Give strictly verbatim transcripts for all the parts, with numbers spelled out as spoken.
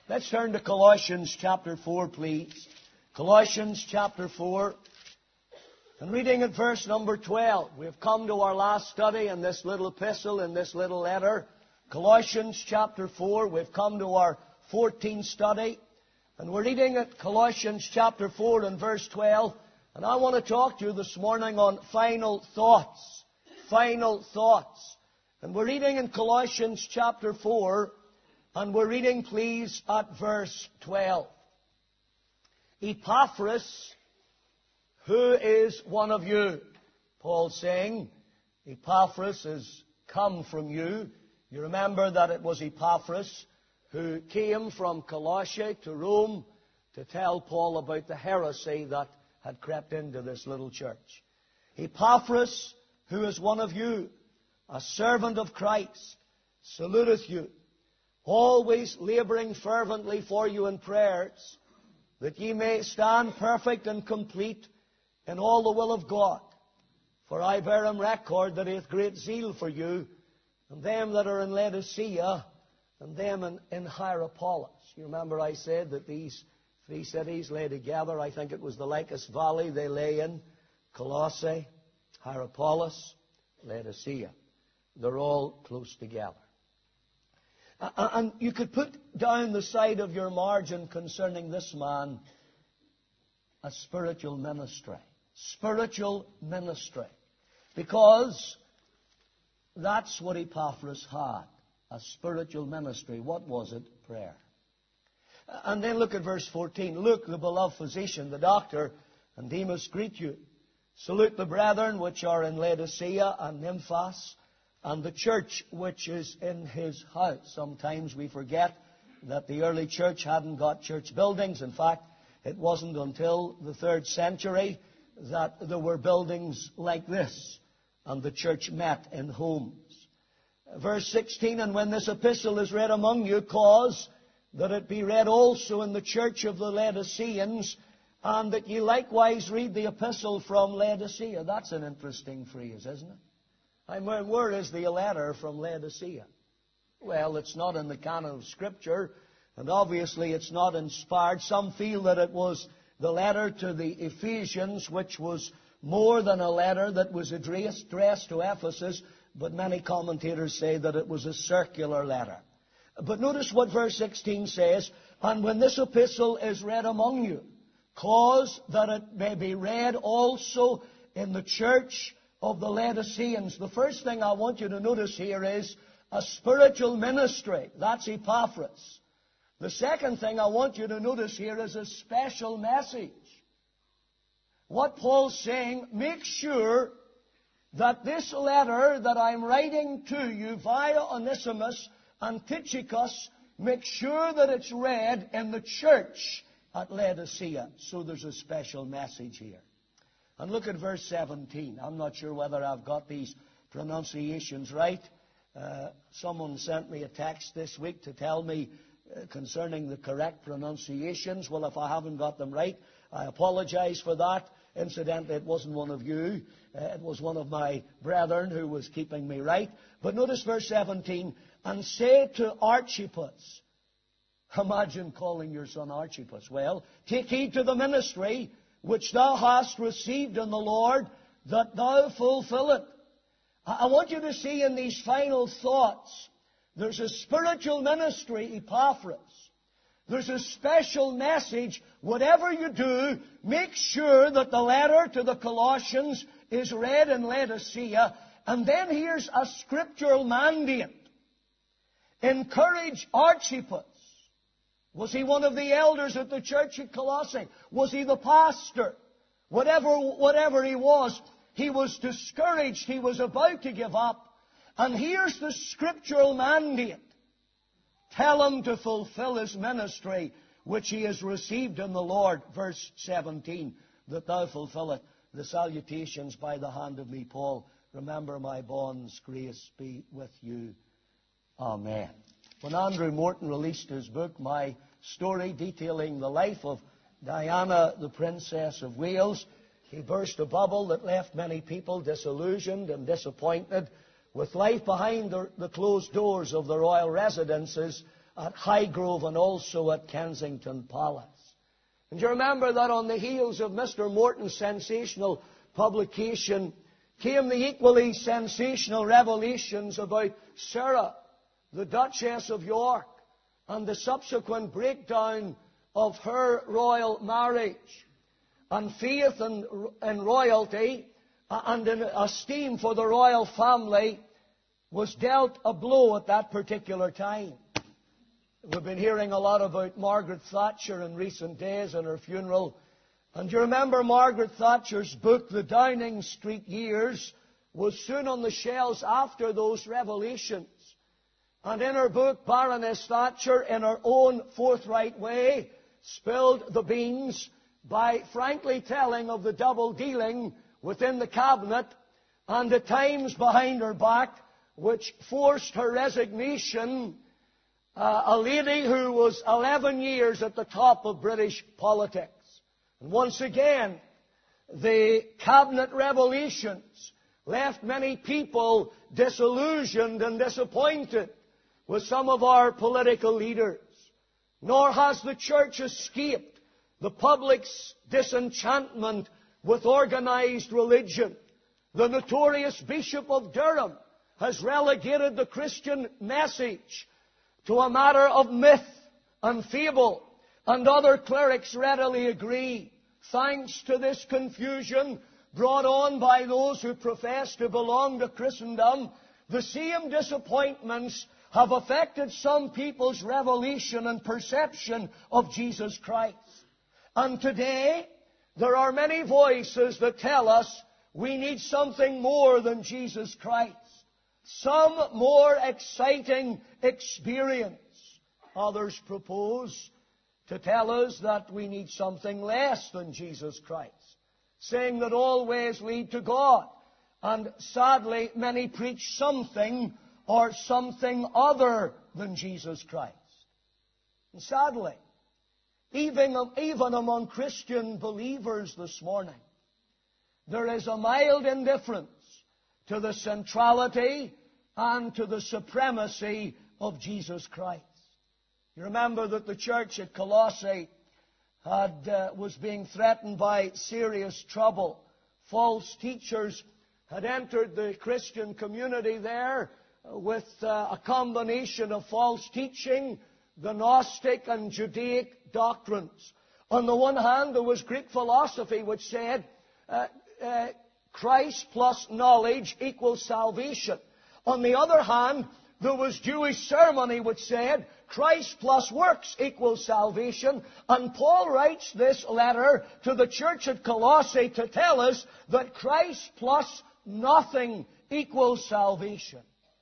Let's turn to Colossians chapter four, please. Colossians chapter four. And reading at verse number twelve. We've come to our last study in this little epistle, in this little letter. Colossians chapter four. We've come to our fourteenth study. And we're reading at Colossians chapter four and verse twelve. And I want to talk to you this morning on final thoughts. Final thoughts. And we're reading in Colossians chapter four. And we're reading, please, at verse twelve. Epaphras, who is one of you? Paul's saying, Epaphras has come from you. You remember that it was Epaphras who came from Colossae to Rome to tell Paul about the heresy that had crept into this little church. Epaphras, who is one of you, a servant of Christ, saluteth you, always laboring fervently for you in prayers, that ye may stand perfect and complete in all the will of God. For I bear him record that he hath great zeal for you, and them that are in Laodicea, and them in, in Hierapolis. You remember I said that these three cities lay together. I think it was the Lycus Valley they lay in. Colossae, Hierapolis, Laodicea. They're all close together. And you could put down the side of your margin concerning this man a spiritual ministry. Spiritual ministry. Because that's what Epaphras had. A spiritual ministry. What was it? Prayer. And then look at verse fourteen. Luke, the beloved physician, the doctor, and Demas greet you. Salute the brethren which are in Laodicea and Nymphas, and the church which is in his house. Sometimes we forget that the early church hadn't got church buildings. In fact, it wasn't until the third century that there were buildings like this, and the church met in homes. Verse sixteen, and when this epistle is read among you, cause that it be read also in the church of the Laodiceans, and that ye likewise read the epistle from Laodicea. That's an interesting phrase, isn't it? I mean, where is the letter from Laodicea? Well, it's not in the canon of Scripture, and obviously it's not inspired. Some feel that it was the letter to the Ephesians, which was more than a letter that was addressed, addressed to Ephesus, but many commentators say that it was a circular letter. But notice what verse sixteen says, and when this epistle is read among you, cause that it may be read also in the church of the Laodiceans. The first thing I want you to notice here is a spiritual ministry. That's Epaphras. The second thing I want you to notice here is a special message. What Paul's saying, make sure that this letter that I'm writing to you via Onesimus and Tychicus, make sure that it's read in the church at Laodicea. So there's a special message here. And look at verse seventeen. I'm not sure whether I've got these pronunciations right. Uh, someone sent me a text this week to tell me uh, concerning the correct pronunciations. Well, if I haven't got them right, I apologize for that. Incidentally, it wasn't one of you. Uh, it was one of my brethren who was keeping me right. But notice verse seventeen. And say to Archippus. Imagine calling your son Archippus. Well, take heed to the ministry which thou hast received in the Lord, that thou fulfill it. I want you to see in these final thoughts, there's a spiritual ministry, Epaphras. There's a special message. Whatever you do, make sure that the letter to the Colossians is read in Laodicea. And then here's a scriptural mandate. Encourage Archippus. Was he one of the elders at the church at Colossae? Was he the pastor? Whatever, whatever he was, he was discouraged. He was about to give up. And here's the scriptural mandate. Tell him to fulfill his ministry, which he has received in the Lord. Verse seventeen, that thou fulfill it. The salutations by the hand of me, Paul. Remember my bonds, grace be with you. Amen. When Andrew Morton released his book, My Story, detailing the life of Diana, the Princess of Wales, he burst a bubble that left many people disillusioned and disappointed with life behind the, the closed doors of the royal residences at Highgrove and also at Kensington Palace. And you remember that on the heels of Mister Morton's sensational publication came the equally sensational revelations about Sarah, the Duchess of York, and the subsequent breakdown of her royal marriage. And faith in, in royalty and in esteem for the royal family was dealt a blow at that particular time. We've been hearing a lot about Margaret Thatcher in recent days and her funeral. And you remember Margaret Thatcher's book, The Downing Street Years, was soon on the shelves after those revelations. And in her book, Baroness Thatcher, in her own forthright way, spilled the beans by frankly telling of the double dealing within the cabinet and the times behind her back which forced her resignation. Uh, a lady who was eleven years at the top of British politics. And once again, the cabinet revelations left many people disillusioned and disappointed with some of our political leaders. Nor has the church escaped the public's disenchantment with organized religion. The notorious Bishop of Durham has relegated the Christian message to a matter of myth and fable, and other clerics readily agree. Thanks to this confusion brought on by those who profess to belong to Christendom, the same disappointments have affected some people's revelation and perception of Jesus Christ. And today, there are many voices that tell us we need something more than Jesus Christ. Some more exciting experience. Others propose to tell us that we need something less than Jesus Christ, saying that all ways lead to God. And sadly, many preach something or something other than Jesus Christ. And sadly, even, even among Christian believers this morning, there is a mild indifference to the centrality and to the supremacy of Jesus Christ. You remember that the church at Colossae had, uh, was being threatened by serious trouble. False teachers had entered the Christian community there with uh, a combination of false teaching, the Gnostic and Judaic doctrines. On the one hand, there was Greek philosophy which said uh, uh, Christ plus knowledge equals salvation. On the other hand, there was Jewish ceremony which said Christ plus works equals salvation. And Paul writes this letter to the church at Colossae to tell us that Christ plus nothing equals salvation.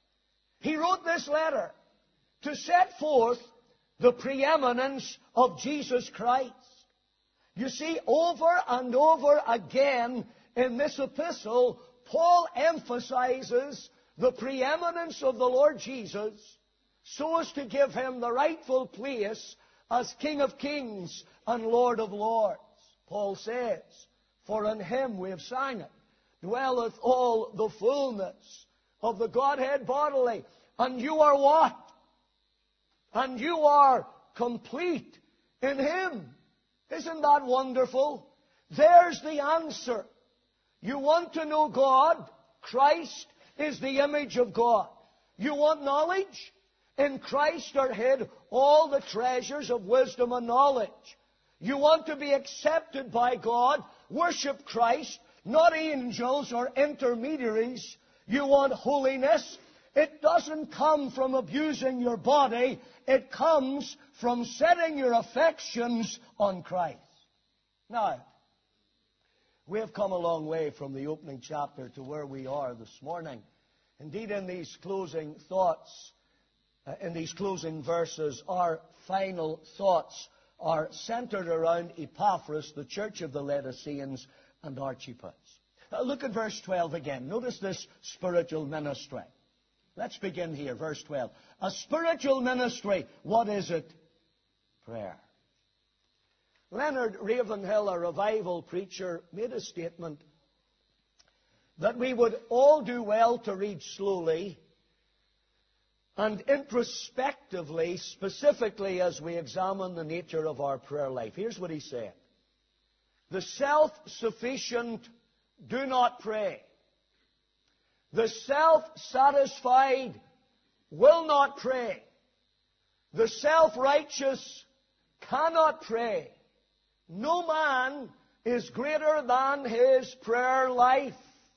He wrote this letter to set forth the preeminence of Jesus Christ. You see, over and over again in this epistle, Paul emphasizes the preeminence of the Lord Jesus so as to give him the rightful place as King of Kings and Lord of Lords. Paul says, "For in him we have sang it, dwelleth all the fullness of the Godhead bodily." And you are what? And you are complete in him. Isn't that wonderful? There's the answer. You want to know God? Christ is the image of God. You want knowledge? In Christ are hid all the treasures of wisdom and knowledge. You want to be accepted by God? Worship Christ, not angels or intermediaries. You want holiness? It doesn't come from abusing your body. It comes from setting your affections on Christ. Now, we have come a long way from the opening chapter to where we are this morning. Indeed, in these closing thoughts, uh, in these closing verses, our final thoughts are centered around Epaphras, the church of the Laodiceans, and Archippus. Uh, look at verse twelve again. Notice this spiritual ministry. Let's begin here, verse twelve. A spiritual ministry, what is it? Prayer. Leonard Ravenhill, a revival preacher, made a statement that we would all do well to read slowly and introspectively, specifically as we examine the nature of our prayer life. Here's what he said. The self-sufficient do not pray. The self-satisfied will not pray. The self-righteous cannot pray. No man is greater than his prayer life.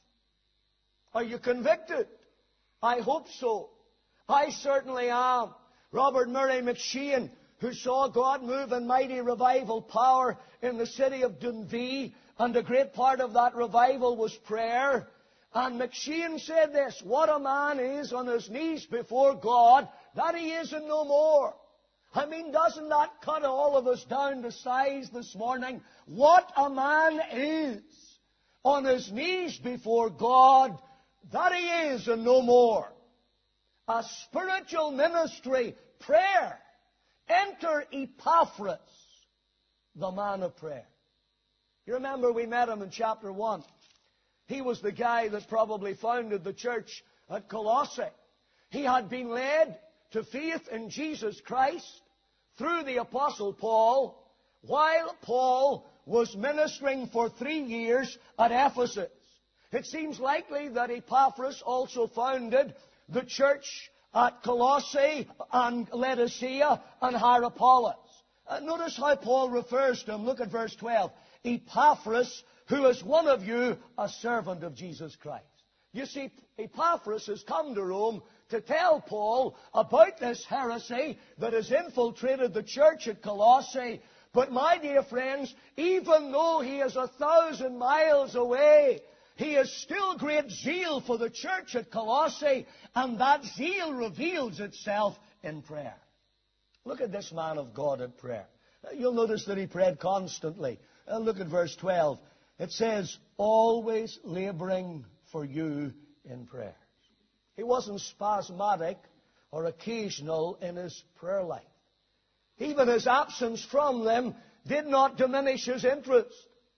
Are you convicted? I hope so. I certainly am. Robert Murray McCheyne, who saw God move in mighty revival power in the city of Dundee, and a great part of that revival was prayer. And McCheyne said this, what a man is on his knees before God, that he is and no more. I mean, doesn't that cut all of us down to size this morning? What a man is on his knees before God, that he is and no more. A spiritual ministry, prayer. Enter Epaphras, the man of prayer. You remember we met him in chapter one. He was the guy that probably founded the church at Colossae. He had been led to faith in Jesus Christ through the Apostle Paul, while Paul was ministering for three years at Ephesus. It seems likely that Epaphras also founded the church at Colossae and Laodicea and Hierapolis. Uh, notice how Paul refers to him. Look at verse twelve. Epaphras, who is one of you, a servant of Jesus Christ. You see, Epaphras has come to Rome to tell Paul about this heresy that has infiltrated the church at Colossae. But my dear friends, even though he is a thousand miles away, he has still great zeal for the church at Colossae, and that zeal reveals itself in prayer. Look at this man of God at prayer. You'll notice that he prayed constantly. Uh, look at verse twelve. It says, always laboring for you in prayers. He wasn't spasmodic or occasional in his prayer life. Even his absence from them did not diminish his interest.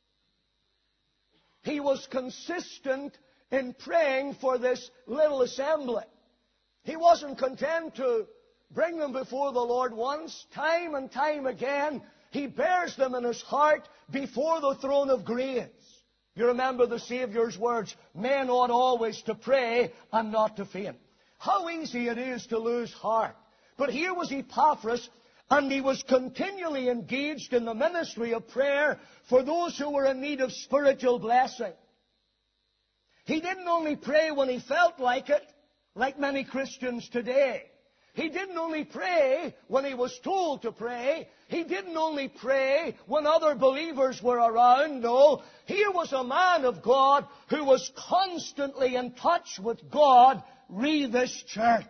He was consistent in praying for this little assembly. He wasn't content to bring them before the Lord once. Time and time again, he bears them in his heart before the throne of grace. You remember the Savior's words, men ought always to pray and not to faint. How easy it is to lose heart. But here was Epaphras, and he was continually engaged in the ministry of prayer for those who were in need of spiritual blessing. He didn't only pray when he felt like it, like many Christians today. He didn't only pray when he was told to pray. He didn't only pray when other believers were around. No, here was a man of God who was constantly in touch with God, re this church.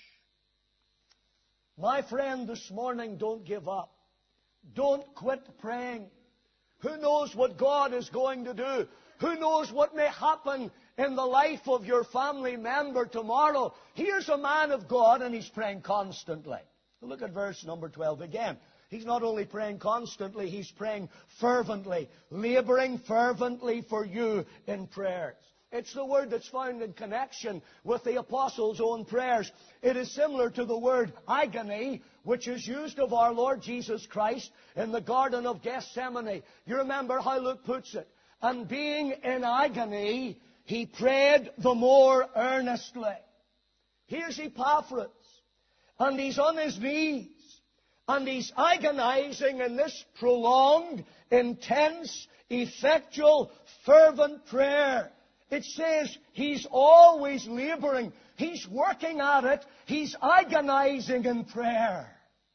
My friend, this morning, don't give up. Don't quit praying. Who knows what God is going to do? Who knows what may happen in the life of your family member tomorrow? Here's a man of God, and he's praying constantly. Look at verse number twelve again. He's not only praying constantly, he's praying fervently, laboring fervently for you in prayers. It's the word that's found in connection with the apostles' own prayers. It is similar to the word agony, which is used of our Lord Jesus Christ in the Garden of Gethsemane. You remember how Luke puts it. And being in agony, he prayed the more earnestly. Here's Epaphras, and he's on his knees, and he's agonizing in this prolonged, intense, effectual, fervent prayer. It says he's always laboring. He's working at it. He's agonizing in prayer.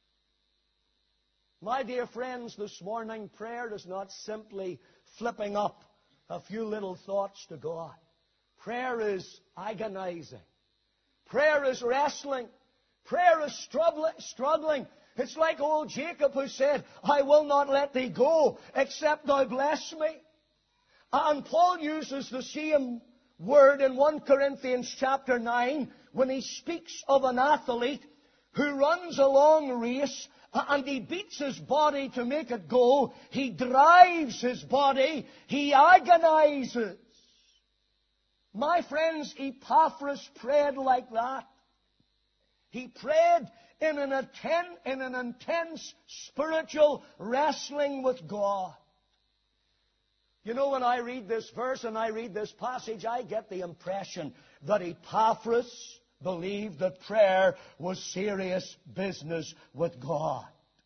My dear friends, this morning, prayer is not simply flipping up a few little thoughts to God. Prayer is agonizing. Prayer is wrestling. Prayer is struggling. It's like old Jacob who said, I will not let thee go except thou bless me. And Paul uses the same word in First Corinthians chapter nine when he speaks of an athlete who runs a long race and he beats his body to make it go. He drives his body. He agonizes. My friends, Epaphras prayed like that. He prayed in an, atten- in an intense spiritual wrestling with God. You know, when I read this verse and I read this passage, I get the impression that Epaphras believed that prayer was serious business with God.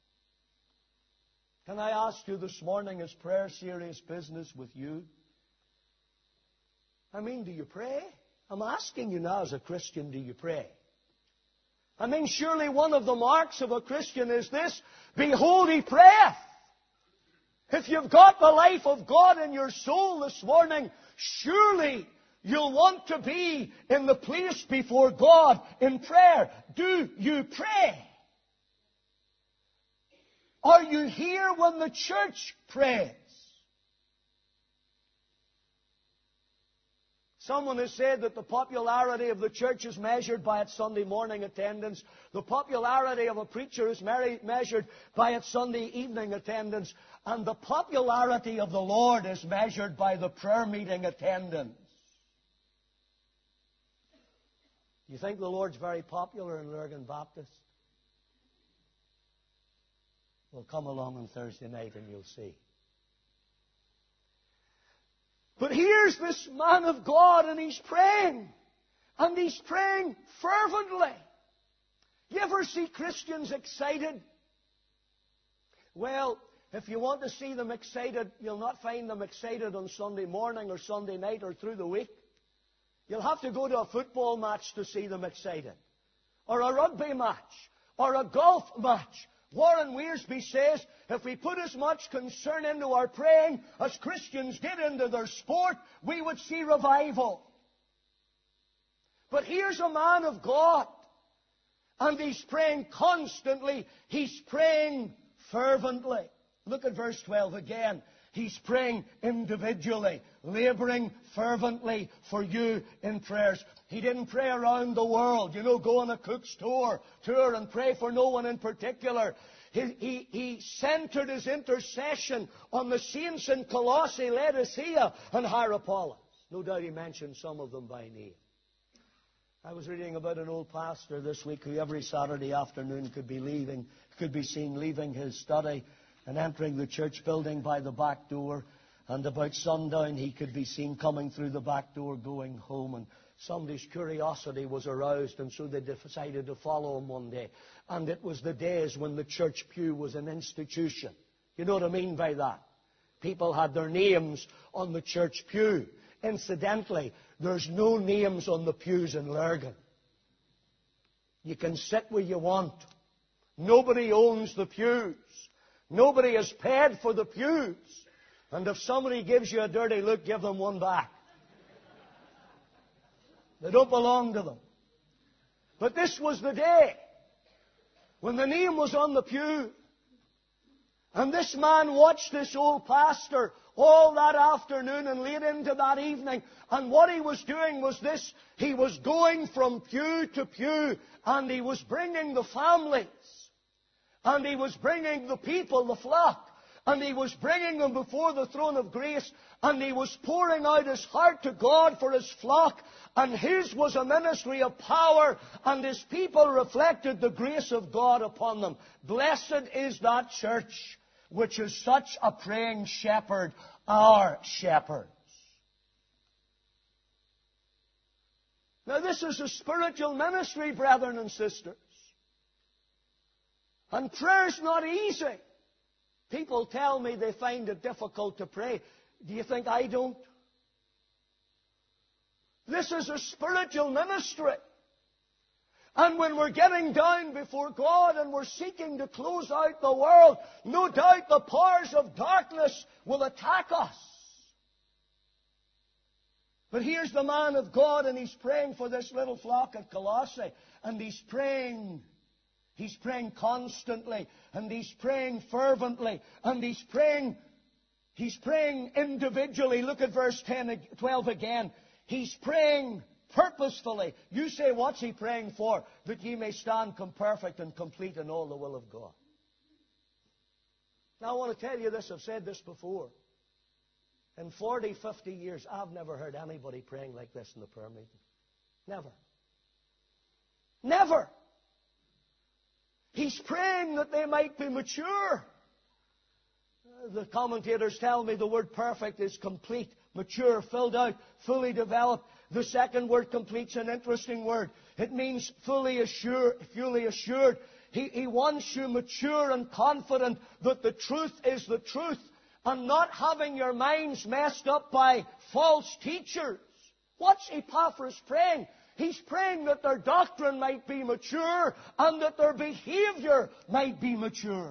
Can I ask you this morning, is prayer serious business with you? I mean, do you pray? I'm asking you now as a Christian, do you pray? I mean, surely one of the marks of a Christian is this: behold, he prayeth. If you've got the life of God in your soul this morning, surely you'll want to be in the place before God in prayer. Do you pray? Are you here when the church prays? Someone has said that the popularity of the church is measured by its Sunday morning attendance. The popularity of a preacher is measured by its Sunday evening attendance. And the popularity of the Lord is measured by the prayer meeting attendance. You think the Lord's very popular in Lurgan Baptist? Well, come along on Thursday night and you'll see. But here's this man of God, and he's praying. And he's praying fervently. You ever see Christians excited? Well, if you want to see them excited, you'll not find them excited on Sunday morning or Sunday night or through the week. You'll have to go to a football match to see them excited. Or a rugby match. Or a golf match. Warren Wiersbe says, if we put as much concern into our praying as Christians did into their sport, we would see revival. But here's a man of God, and he's praying constantly. He's praying fervently. Look at verse twelve again. He's praying individually, laboring fervently for you in prayers. He didn't pray around the world, you know, go on a Cook's tour, tour and pray for no one in particular. He, he, he centered his intercession on the saints in Colossae, Laodicea, and Hierapolis. No doubt he mentioned some of them by name. I was reading about an old pastor this week who every Saturday afternoon could be leaving, could be seen leaving his study and entering the church building by the back door. And about sundown, he could be seen coming through the back door going home. And somebody's curiosity was aroused, and so they decided to follow him one day. And it was the days when the church pew was an institution. You know what I mean by that? People had their names on the church pew. Incidentally, there's no names on the pews in Lurgan. You can sit where you want. Nobody owns the pews. Nobody has paid for the pews. And if somebody gives you a dirty look, give them one back. They don't belong to them. But this was the day when the name was on the pew. And this man watched this old pastor all that afternoon and late into that evening. And what he was doing was this. He was going from pew to pew, and he was bringing the families. And he was bringing the people, the flock. And he was bringing them before the throne of grace. And he was pouring out his heart to God for his flock. And his was a ministry of power. And his people reflected the grace of God upon them. Blessed is that church which is such a praying shepherd, our shepherds. Now this is a spiritual ministry, brethren and sisters. And prayer's not easy. People tell me they find it difficult to pray. Do you think I don't? This is a spiritual ministry. And when we're getting down before God and we're seeking to close out the world, no doubt the powers of darkness will attack us. But here's the man of God, and he's praying for this little flock at Colossae. And he's praying... He's praying constantly, and he's praying fervently, and he's praying, he's praying individually. Look at verse ten, twelve again. He's praying purposefully. You say, what's he praying for? That ye may stand perfect and complete in all the will of God. Now I want to tell you this, I've said this before. In forty, fifty years, I've never heard anybody praying like this in the prayer meeting. Never. Never. He's praying that they might be mature. The commentators tell me the word perfect is complete, mature, filled out, fully developed. The second word, complete's an interesting word. It means fully assured. Fully assured. He, he wants you mature and confident that the truth is the truth, and not having your minds messed up by false teachers. What's Epaphras praying? He's praying that their doctrine might be mature and that their behavior might be mature.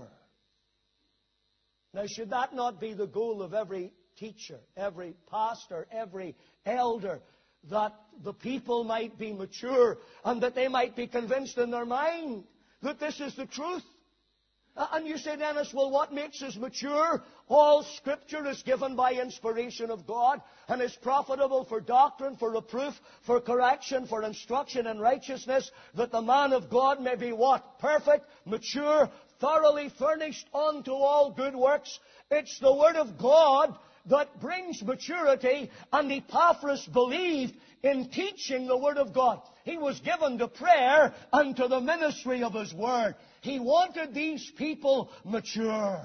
Now, should that not be the goal of every teacher, every pastor, every elder, that the people might be mature and that they might be convinced in their mind that this is the truth? And you say, Dennis, well, what makes us mature? All Scripture is given by inspiration of God and is profitable for doctrine, for reproof, for correction, for instruction in righteousness, that the man of God may be what? Perfect, mature, thoroughly furnished unto all good works. It's the Word of God that brings maturity, and Epaphras believed in teaching the Word of God. He was given to prayer and to the ministry of His Word. He wanted these people mature.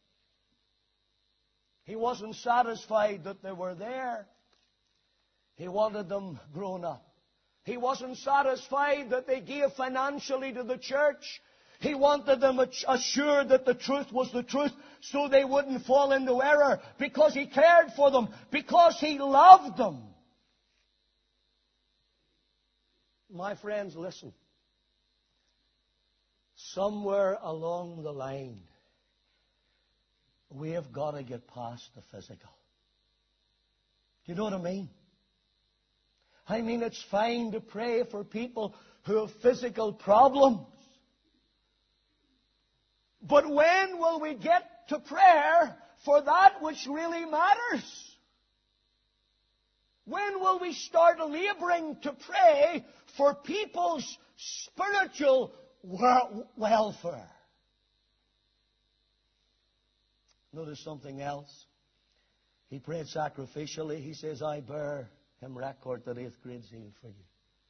He wasn't satisfied that they were there. He wanted them grown up. He wasn't satisfied that they gave financially to the church. He wanted them assured that the truth was the truth so they wouldn't fall into error, because He cared for them, because He loved them. My friends, listen. Somewhere along the line, we have got to get past the physical. Do you know what I mean? I mean, it's fine to pray for people who have physical problems. But when will we get to prayer for that which really matters? When will we start laboring to pray for people's spiritual welfare? Notice something else. He prayed sacrificially. He says, I bear Him record that He hath great zeal for you.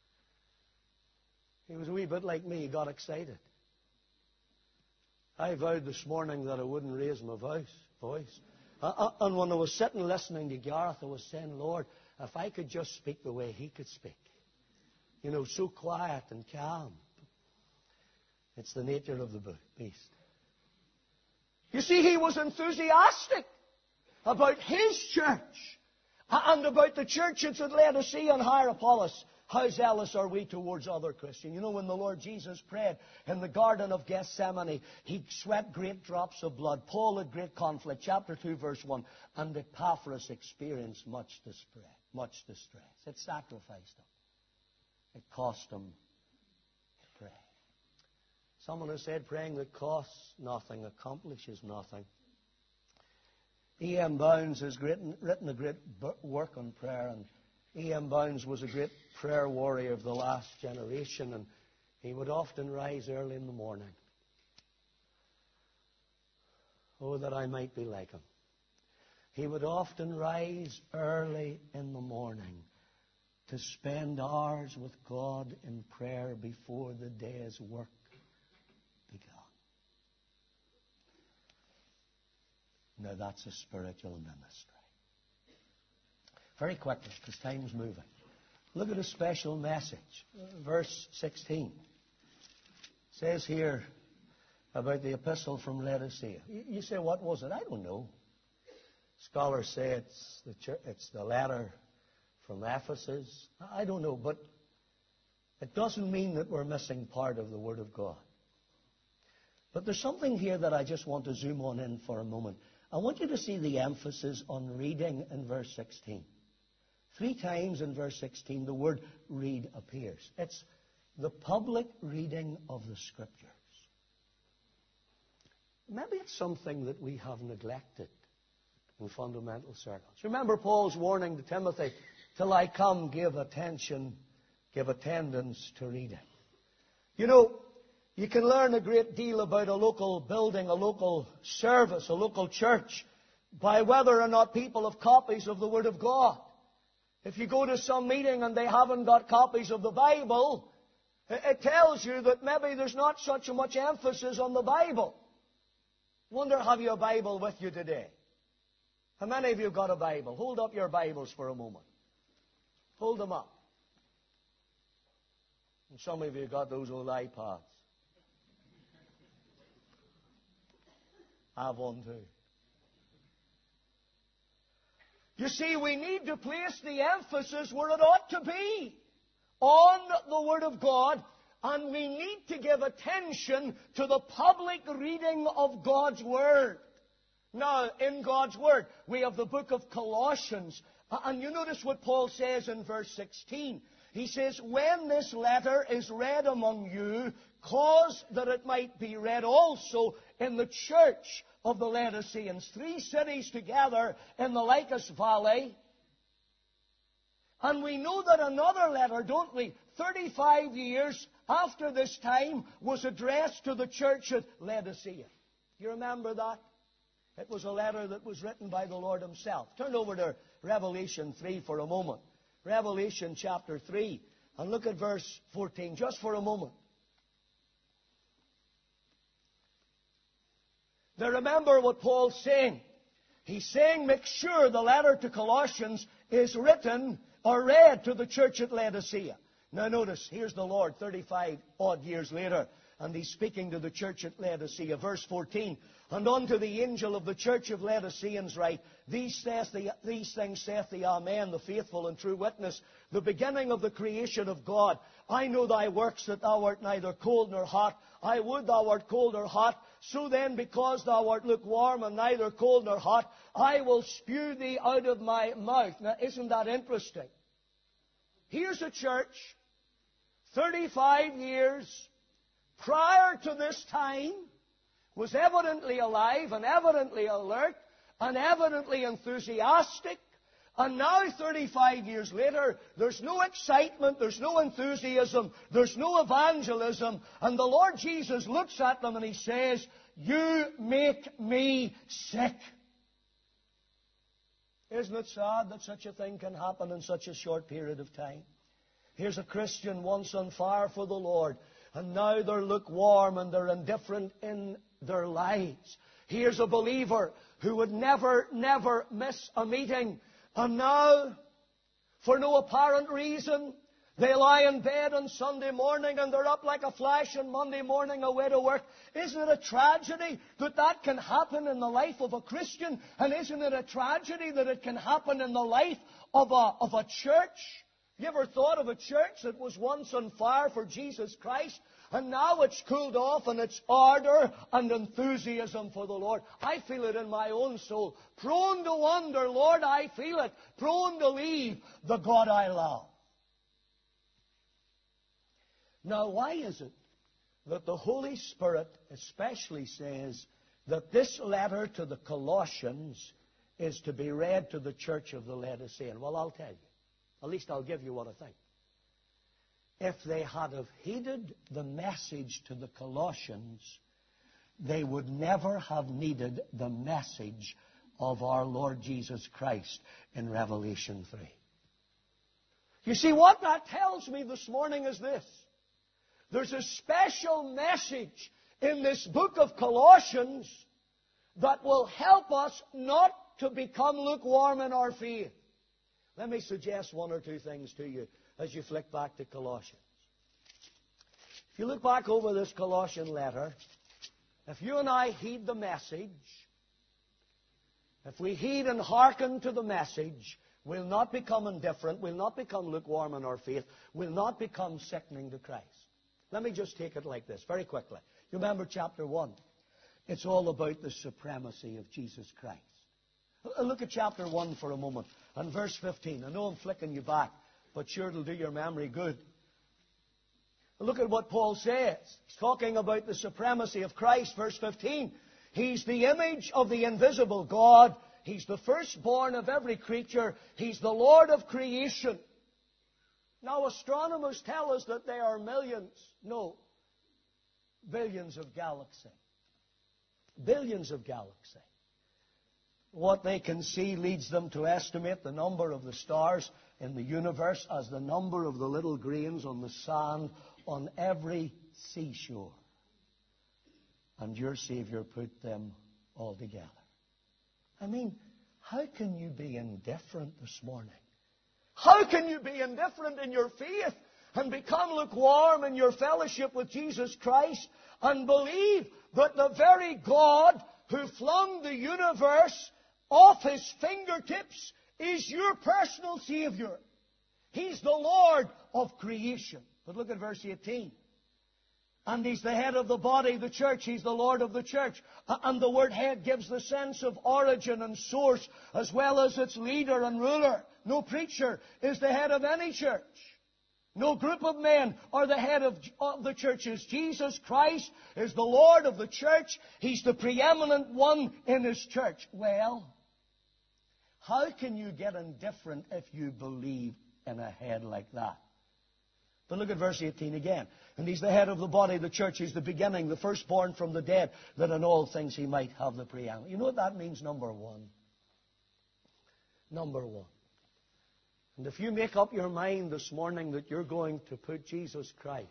He was a wee bit like me. He got excited. I vowed this morning that I wouldn't raise my voice. voice. Uh, and when I was sitting listening to Gareth, I was saying, Lord, if I could just speak the way he could speak. You know, so quiet and calm. It's the nature of the beast. You see, he was enthusiastic about his church and about the churches at Laodicea and Hierapolis. How zealous are we towards other Christians? You know, when the Lord Jesus prayed in the Garden of Gethsemane, He sweat great drops of blood. Paul had great conflict. Chapter two, verse one. And Epaphras experienced much distress. Much distress. It sacrificed him. It cost him to pray. Someone has said praying that costs nothing, accomplishes nothing. E M Bounds has written, written a great work on prayer, and E M Bounds was a great prayer warrior of the last generation, and he would often rise early in the morning. Oh, that I might be like him. He would often rise early in the morning to spend hours with God in prayer before the day's work began. Now that's a spiritual ministry. Very quickly, because time's moving. Look at a special message. Verse sixteen. It says here about the epistle from Laodicea. You say, what was it? I don't know. Scholars say it's the, church, it's the letter from Ephesus. I don't know, but it doesn't mean that we're missing part of the Word of God. But there's something here that I just want to zoom on in for a moment. I want you to see the emphasis on reading in verse sixteen. Three times in verse sixteen, the word read appears. It's the public reading of the Scriptures. Maybe it's something that we have neglected in fundamental circles. Remember Paul's warning to Timothy, till I come, give attention, give attendance to reading. You know, you can learn a great deal about a local building, a local service, a local church, by whether or not people have copies of the Word of God. If you go to some meeting and they haven't got copies of the Bible, It tells you that maybe there's not such a much emphasis on the Bible. Wonder, have you a Bible with you today? How many of you have got a Bible? Hold up your Bibles for a moment. Hold them up. And some of you got those old iPads. I have one too. You see, we need to place the emphasis where it ought to be, on the Word of God, and we need to give attention to the public reading of God's Word. Now, in God's Word, we have the book of Colossians, and you notice what Paul says in verse sixteen. He says, when this letter is read among you, cause that it might be read also in the church of the Laodiceans. Three cities together in the Lycus Valley. And we know that another letter, don't we, thirty-five years after this time, was addressed to the church at Laodicea. You remember that? It was a letter that was written by the Lord Himself. Turn over to Revelation three for a moment. Revelation chapter three. And look at verse fourteen, just for a moment. Now remember what Paul's saying. He's saying, make sure the letter to Colossians is written or read to the church at Laodicea. Now notice, here's the Lord thirty-five odd years later, and He's speaking to the church at Laodicea. Verse fourteen, and unto the angel of the church of Laodiceans write, These, saith the, these things saith the Amen, the faithful and true witness, the beginning of the creation of God. I know thy works, that thou art neither cold nor hot. I would thou art cold or hot. So then, because thou art lukewarm and neither cold nor hot, I will spew thee out of my mouth. Now, isn't that interesting? Here's a church, thirty-five years prior to this time, was evidently alive and evidently alert and evidently enthusiastic. And now, thirty-five years later, there's no excitement, there's no enthusiasm, there's no evangelism. And the Lord Jesus looks at them and He says, you make me sick. Isn't it sad that such a thing can happen in such a short period of time? Here's a Christian once on fire for the Lord, and now they're lukewarm and they're indifferent in their lives. Here's a believer who would never, never miss a meeting, and now, for no apparent reason, they lie in bed on Sunday morning and they're up like a flash on Monday morning away to work. Isn't it a tragedy that that can happen in the life of a Christian? And isn't it a tragedy that it can happen in the life of a, of a church? You ever thought of a church that was once on fire for Jesus Christ, and now it's cooled off in its ardor and enthusiasm for the Lord? I feel it in my own soul. Prone to wonder, Lord, I feel it. Prone to leave the God I love. Now, why is it that the Holy Spirit especially says that this letter to the Colossians is to be read to the church of the Laodicean? Well, I'll tell you. At least I'll give you what I think. If they had have heeded the message to the Colossians, they would never have needed the message of our Lord Jesus Christ in Revelation three. You see, what that tells me this morning is this. There's a special message in this book of Colossians that will help us not to become lukewarm in our faith. Let me suggest one or two things to you as you flick back to Colossians. If you look back over this Colossian letter, if you and I heed the message, if we heed and hearken to the message, we'll not become indifferent, we'll not become lukewarm in our faith, we'll not become sickening to Christ. Let me just take it like this, very quickly. You remember chapter one? It's all about the supremacy of Jesus Christ. Look at chapter one for a moment, and verse fifteen. I know I'm flicking you back, but sure it'll do your memory good. Look at what Paul says. He's talking about the supremacy of Christ, verse fifteen. He's the image of the invisible God. He's the firstborn of every creature. He's the Lord of creation. Now, astronomers tell us that there are millions, no, billions of galaxies. Billions of galaxies. What they can see leads them to estimate the number of the stars in the universe as the number of the little grains on the sand on every seashore. And your Savior put them all together. I mean, how can you be indifferent this morning? How can you be indifferent in your faith and become lukewarm in your fellowship with Jesus Christ and believe that the very God who flung the universe off His fingertips is your personal Savior? He's the Lord of creation. But look at verse eighteen. And He's the head of the body, the church. He's the Lord of the church. And the word head gives the sense of origin and source, as well as its leader and ruler. No preacher is the head of any church. No group of men are the head of, of the churches. Jesus Christ is the Lord of the church. He's the preeminent one in His church. Well, how can you get indifferent if you believe in a head like that? But look at verse eighteen again. And He's the head of the body, the church. He's the beginning, the firstborn from the dead, that in all things He might have the preeminence. You know what that means? Number one. Number one. And if you make up your mind this morning that you're going to put Jesus Christ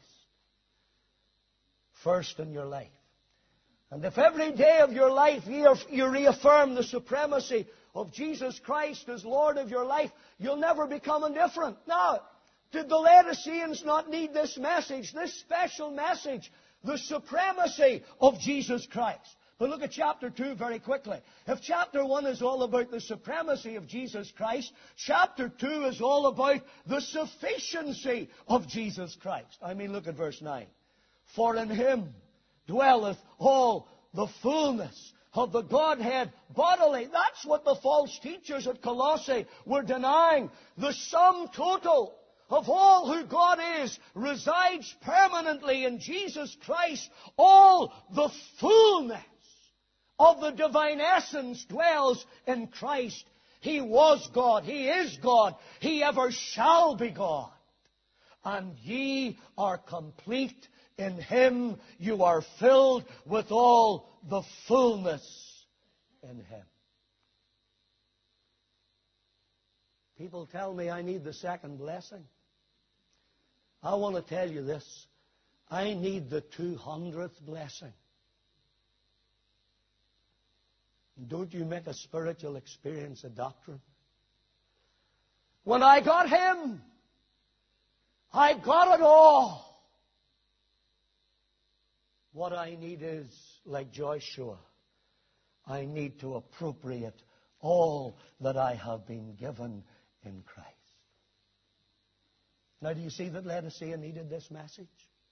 first in your life, and if every day of your life you reaffirm the supremacy of Jesus Christ as Lord of your life, you'll never become indifferent. Now, did the Laodiceans not need this message, this special message, the supremacy of Jesus Christ? But look at chapter two very quickly. If chapter one is all about the supremacy of Jesus Christ, chapter two is all about the sufficiency of Jesus Christ. I mean, look at verse nine. For in Him dwelleth all the fullness of the Godhead bodily. That's what the false teachers at Colossae were denying. The sum total of all who God is resides permanently in Jesus Christ. All the fullness of the divine essence dwells in Christ. He was God. He is God. He ever shall be God. And ye are complete in Him. You are filled with all the fullness in Him. People tell me I need the second blessing. I want to tell you this. I need the two hundredth blessing. Don't you make a spiritual experience a doctrine? When I got Him, I got it all. What I need is, like Joshua, I need to appropriate all that I have been given in Christ. Now, do you see that Laodicea needed this message?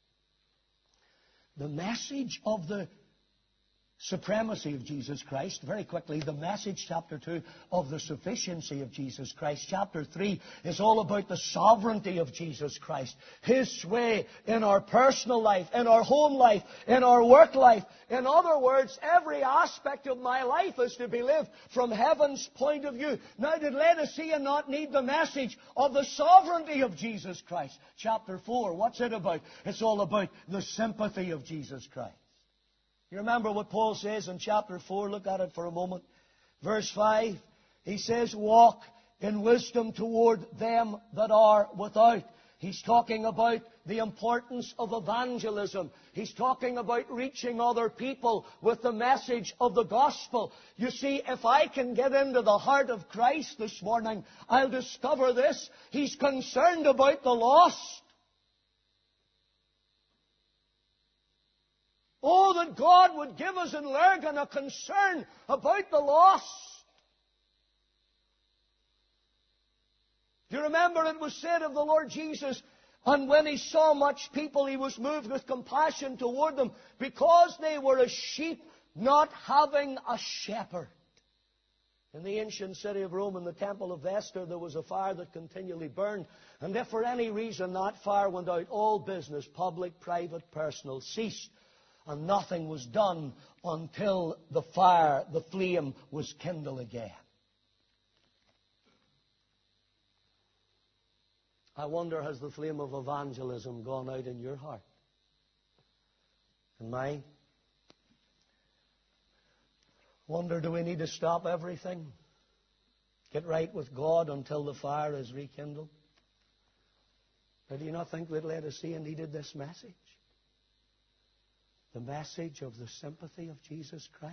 The message of the supremacy of Jesus Christ. Very quickly, the message, chapter two, of the sufficiency of Jesus Christ. Chapter three is all about the sovereignty of Jesus Christ. His sway in our personal life, in our home life, in our work life. In other words, every aspect of my life is to be lived from heaven's point of view. Now, did Laodicea not need the message of the sovereignty of Jesus Christ? Chapter four, what's it about? It's all about the sympathy of Jesus Christ. You remember what Paul says in chapter four? Look at it for a moment. Verse five. He says, walk in wisdom toward them that are without. He's talking about the importance of evangelism. He's talking about reaching other people with the message of the gospel. You see, if I can get into the heart of Christ this morning, I'll discover this. He's concerned about the lost. Oh, that God would give us in Lurgan a concern about the lost. Do you remember it was said of the Lord Jesus, and when He saw much people, He was moved with compassion toward them, because they were as sheep not having a shepherd. In the ancient city of Rome, in the temple of Vesta, there was a fire that continually burned. And if for any reason that fire went out, all business, public, private, personal, ceased. And nothing was done until the fire, the flame, was kindled again. I wonder, has the flame of evangelism gone out in your heart? In mine? Wonder, do we need to stop everything? Get right with God until the fire is rekindled? Now, do you not think that Laodicea needed this message? The message of the sympathy of Jesus Christ.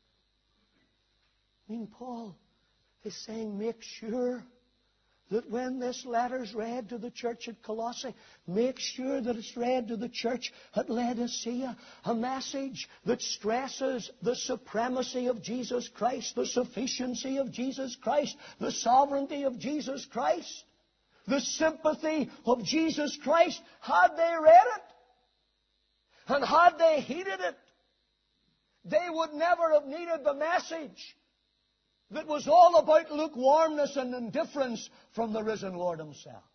I mean, Paul is saying, make sure that when this letter's read to the church at Colossae, make sure that it's read to the church at Laodicea. A message that stresses the supremacy of Jesus Christ, the sufficiency of Jesus Christ, the sovereignty of Jesus Christ, the sympathy of Jesus Christ. Had they read it, and had they heeded it, they would never have needed the message that was all about lukewarmness and indifference from the risen Lord Himself.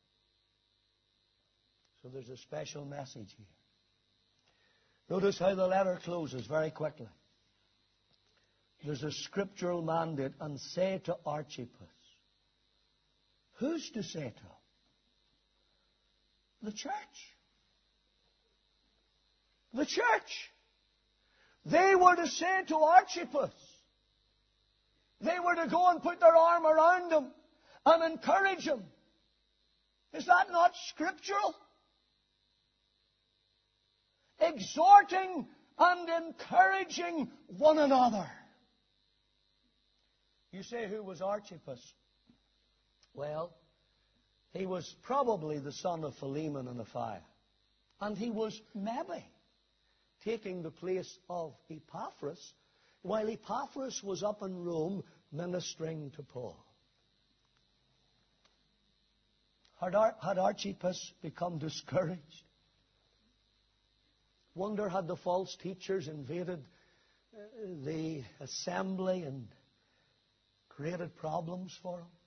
So there's a special message here. Notice how the letter closes very quickly. There's a scriptural mandate, and say to Archippus. Who's to say to him? The church. The church. They were to say to Archippus. They were to go and put their arm around him and encourage him. Is that not scriptural? Exhorting and encouraging one another. You say, who was Archippus? Well, he was probably the son of Philemon and Apphia. And he was maybe taking the place of Epaphras, while Epaphras was up in Rome ministering to Paul. Had, Ar- had Archippus become discouraged? Wonder, had the false teachers invaded uh, the assembly and created problems for him?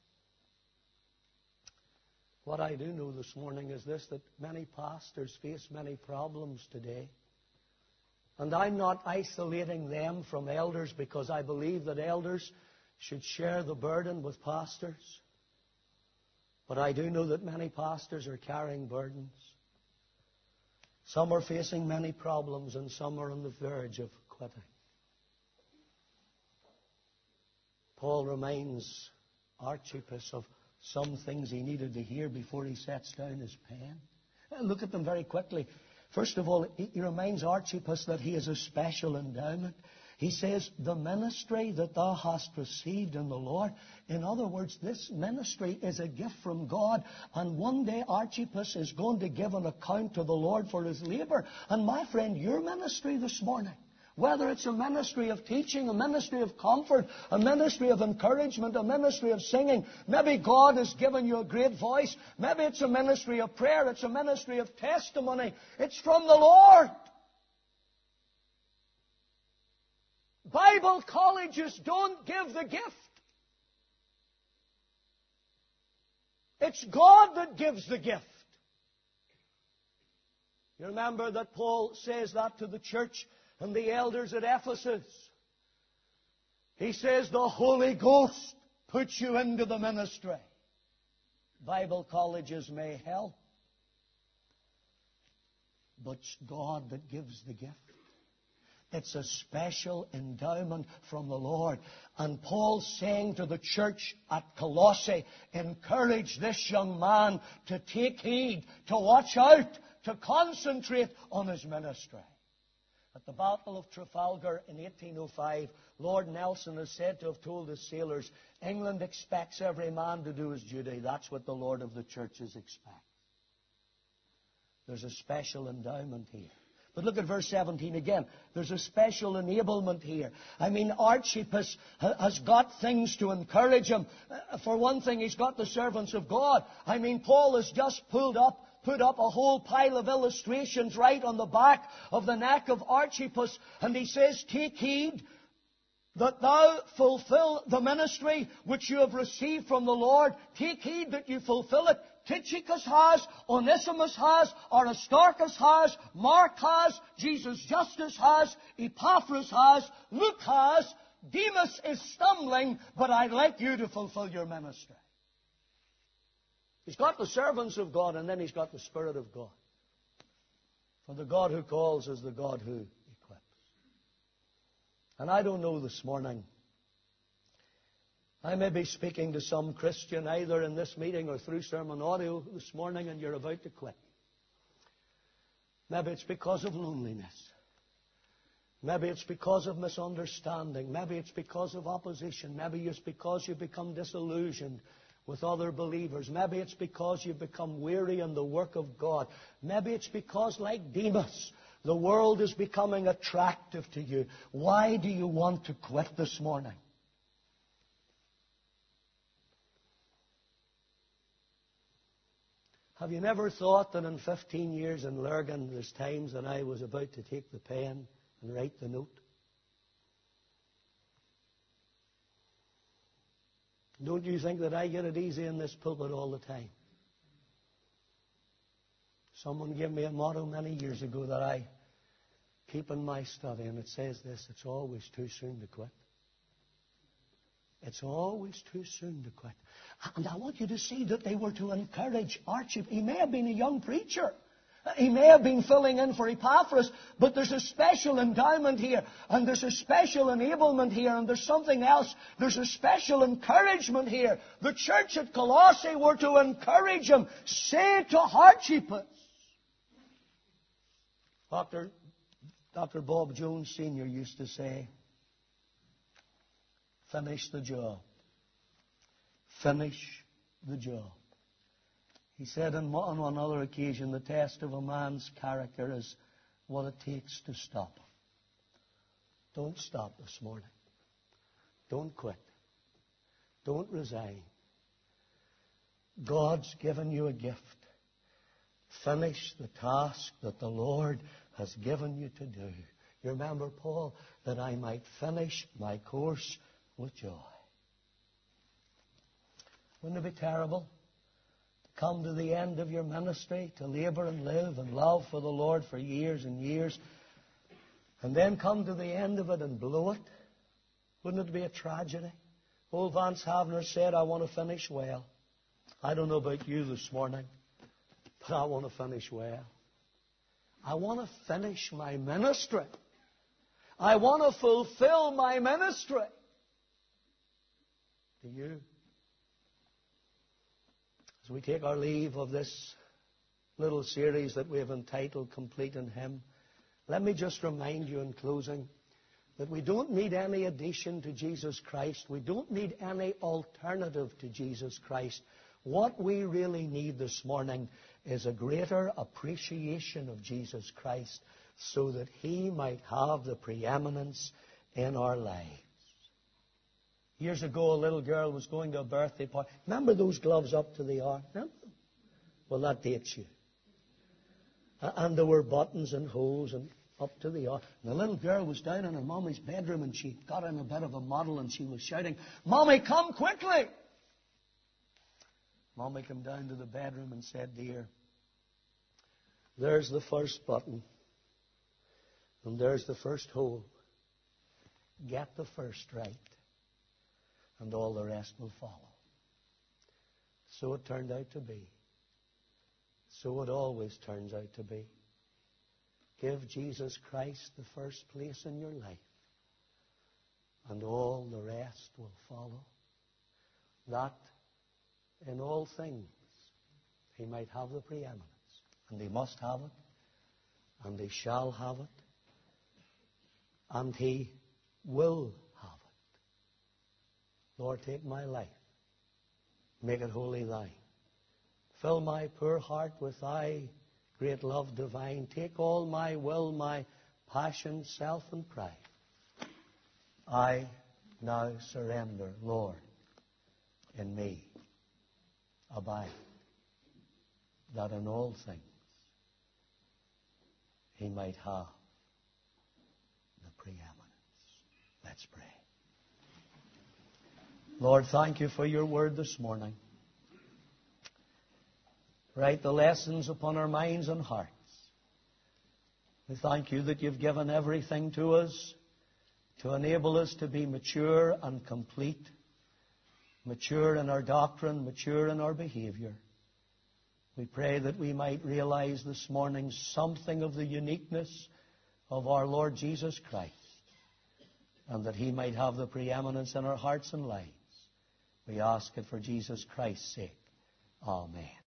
What I do know this morning is this, that many pastors face many problems today. And I'm not isolating them from elders, because I believe that elders should share the burden with pastors. But I do know that many pastors are carrying burdens. Some are facing many problems, and some are on the verge of quitting. Paul reminds Archippus of some things he needed to hear before he sets down his pen. Look at them very quickly. First of all, he reminds Archippus that he has a special endowment. He says, the ministry that thou hast received in the Lord. In other words, this ministry is a gift from God. And one day Archippus is going to give an account to the Lord for his labor. And my friend, your ministry this morning, whether it's a ministry of teaching, a ministry of comfort, a ministry of encouragement, a ministry of singing, maybe God has given you a great voice, maybe it's a ministry of prayer, it's a ministry of testimony, it's from the Lord. Bible colleges don't give the gift. It's God that gives the gift. You remember that Paul says that to the church and the elders at Ephesus. He says, the Holy Ghost puts you into the ministry. Bible colleges may help, but it's God that gives the gift. It's a special endowment from the Lord. And Paul's saying to the church at Colossae, encourage this young man to take heed, to watch out, to concentrate on his ministry. At the Battle of Trafalgar in eighteen oh five, Lord Nelson is said to have told his sailors, England expects every man to do his duty. That's what the Lord of the churches expects. There's a special endowment here. But look at verse seventeen again. There's a special enablement here. I mean, Archippus has got things to encourage him. For one thing, he's got the servants of God. I mean, Paul has just pulled up put up a whole pile of illustrations right on the back of the neck of Archippus. And he says, take heed that thou fulfill the ministry which you have received from the Lord. Take heed that you fulfill it. Tychicus has, Onesimus has, Aristarchus has, Mark has, Jesus Justus has, Epaphras has, Luke has. Demas is stumbling, but I'd like you to fulfill your ministry. He's got the servants of God, and then he's got the Spirit of God. For the God who calls is the God who equips. And I don't know this morning I may be speaking to some Christian either in this meeting or through sermon audio this morning, and you're about to quit. Maybe it's because of loneliness. Maybe it's because of misunderstanding. Maybe it's because of opposition. Maybe it's because you've become disillusioned with other believers. Maybe it's because you've become weary in the work of God. Maybe it's because, like Demas, the world is becoming attractive to you. Why do you want to quit this morning? Have you never thought that in fifteen years in Lurgan, there's times that I was about to take the pen and write the note? Don't you think that I get it easy in this pulpit all the time? Someone gave me a motto many years ago that I keep in my study, and it says this: it's always too soon to quit. It's always too soon to quit. And I want you to see that they were to encourage Archie. He may have been a young preacher. He may have been filling in for Epaphras, but there's a special endowment here, and there's a special enablement here, and there's something else. There's a special encouragement here. The church at Colossae were to encourage him. Say to Archippus. Doctor Doctor Bob Jones Senior used to say, finish the job. Finish the job. He said on one other occasion, the test of a man's character is what it takes to stop. Don't stop this morning. Don't quit. Don't resign. God's given you a gift. Finish the task that the Lord has given you to do. You remember, Paul, that I might finish my course with joy. Wouldn't it be terrible to come to the end of your ministry, to labor and live and love for the Lord for years and years, and then come to the end of it and blow it? Wouldn't it be a tragedy? Old Vance Havner said, I want to finish well. I don't know about you this morning, but I want to finish well. I want to finish my ministry. I want to fulfill my ministry. Do you? As we take our leave of this little series that we have entitled Complete in Him, let me just remind you in closing that we don't need any addition to Jesus Christ. We don't need any alternative to Jesus Christ. What we really need this morning is a greater appreciation of Jesus Christ so that He might have the preeminence in our lives. Years ago, a little girl was going to a birthday party. Remember those gloves up to the arm? Remember? Well, that dates you. And there were buttons and holes and up to the arm. And the little girl was down in her mommy's bedroom, and she got in a bit of a muddle, and she was shouting, Mommy, come quickly! Mommy came down to the bedroom and said, Dear, there's the first button, and there's the first hole. Get the first right, and all the rest will follow. So it turned out to be. So it always turns out to be. Give Jesus Christ the first place in your life, and all the rest will follow. That in all things He might have the preeminence. And He must have it, and He shall have it, and He will have it. Lord, take my life. Make it wholly Thine. Fill my poor heart with Thy great love divine. Take all my will, my passion, self, and pride. I now surrender, Lord, in me. Abide, that in all things He might have the preeminence. Let's pray. Lord, thank You for Your word this morning. Write the lessons upon our minds and hearts. We thank You that You've given everything to us to enable us to be mature and complete, mature in our doctrine, mature in our behavior. We pray that we might realize this morning something of the uniqueness of our Lord Jesus Christ, and that He might have the preeminence in our hearts and lives. We ask it for Jesus Christ's sake. Amen.